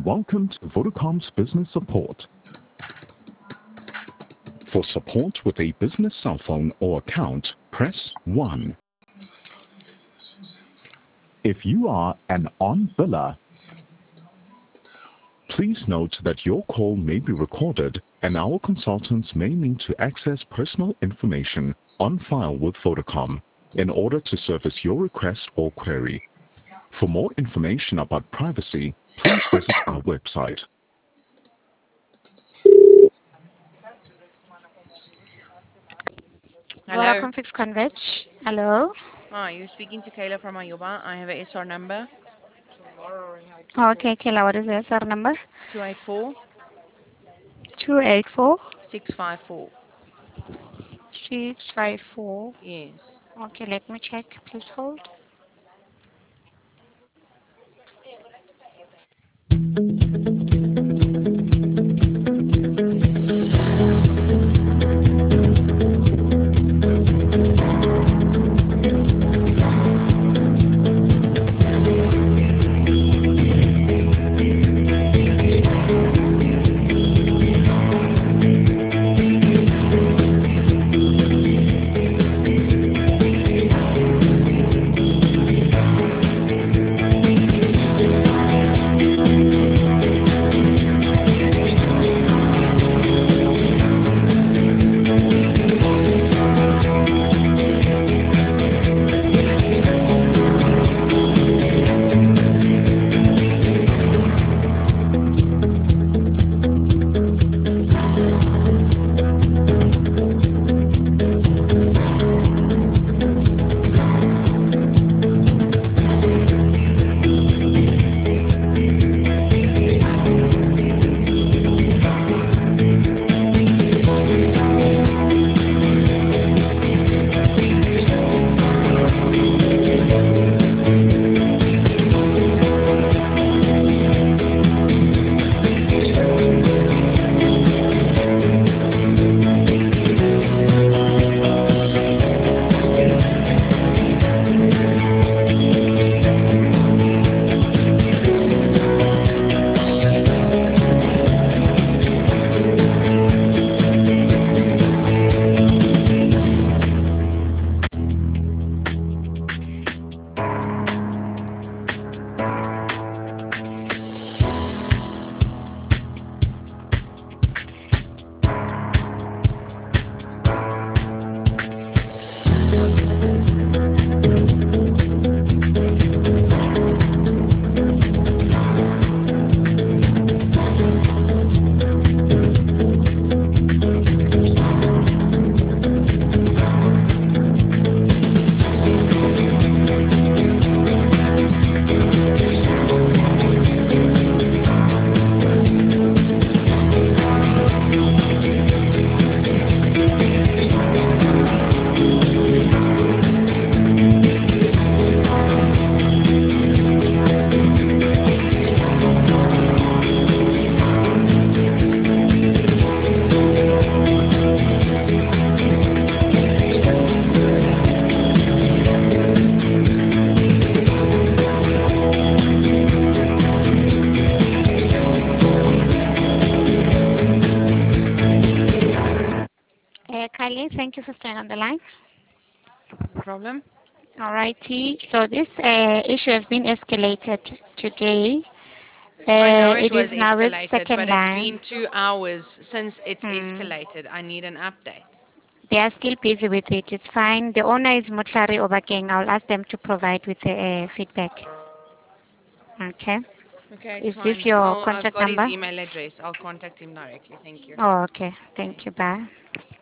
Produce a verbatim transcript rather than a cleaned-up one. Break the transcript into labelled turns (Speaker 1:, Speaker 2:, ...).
Speaker 1: Welcome to Vodacom's business support. For support with a business cell phone or account, press one. If you are an on-biller, please note that your call may be recorded and our consultants may need to access personal information on file with Vodacom in order to service your request or query. For more information about privacy, please visit our website.
Speaker 2: Hello.
Speaker 3: Vodacom Fixed Converge. Hello.
Speaker 2: Hi, you're speaking to Kayla from Ayuba. I have a S R number
Speaker 3: Okay, Kayla, what is the S R number?
Speaker 2: two eight four
Speaker 3: two eight four
Speaker 2: six five four.
Speaker 3: six five four.
Speaker 2: Yes.
Speaker 3: Okay, let me check. Please hold. Uh, Kylie, thank you for staying on the line.
Speaker 2: No problem.
Speaker 3: Alrighty. So this uh, issue has been escalated today.
Speaker 2: I know
Speaker 3: Uh,
Speaker 2: it
Speaker 3: it is
Speaker 2: was
Speaker 3: now with
Speaker 2: escalated,
Speaker 3: second
Speaker 2: but it's
Speaker 3: line.
Speaker 2: been two hours since it's
Speaker 3: Hmm.
Speaker 2: escalated. I need an update.
Speaker 3: They are still busy with it. It's fine. The owner is Mutlari Obakeng. I'll ask them to provide with the uh, feedback. Okay.
Speaker 2: Okay, it's
Speaker 3: Is this
Speaker 2: fine.
Speaker 3: your
Speaker 2: I'll, I've
Speaker 3: contact
Speaker 2: got his
Speaker 3: number?
Speaker 2: email address. I'll contact him directly. Thank you.
Speaker 3: Oh, okay. Thank
Speaker 2: Okay.
Speaker 3: you. Bye.